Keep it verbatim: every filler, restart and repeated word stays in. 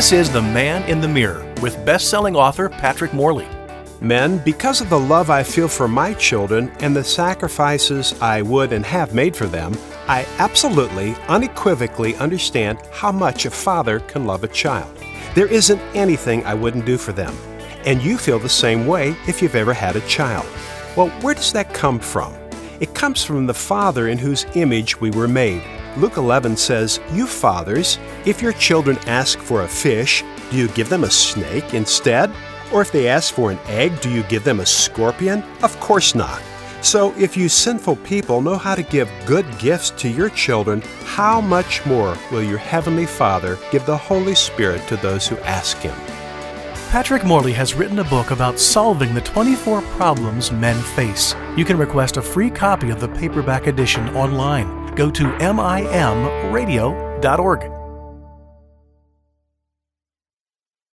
This is The Man in the Mirror with best-selling author Patrick Morley. Men, because of the love I feel for my children and the sacrifices I would and have made for them, I absolutely, unequivocally understand how much a father can love a child. There isn't anything I wouldn't do for them. And you feel the same way if you've ever had a child. Well, where does that come from? It comes from the Father in whose image we were made. Luke eleven says, "You fathers, if your children ask for a fish, do you give them a snake instead? Or if they ask for an egg, do you give them a scorpion? Of course not. So if you sinful people know how to give good gifts to your children, how much more will your Heavenly Father give the Holy Spirit to those who ask Him?" Patrick Morley has written a book about solving the twenty-four problems men face. You can request a free copy of the paperback edition online. Go to M I M radio dot org.